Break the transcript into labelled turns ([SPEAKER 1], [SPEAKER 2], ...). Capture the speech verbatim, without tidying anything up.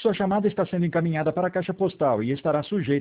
[SPEAKER 1] Sua chamada está sendo encaminhada para a caixa postal e estará sujeita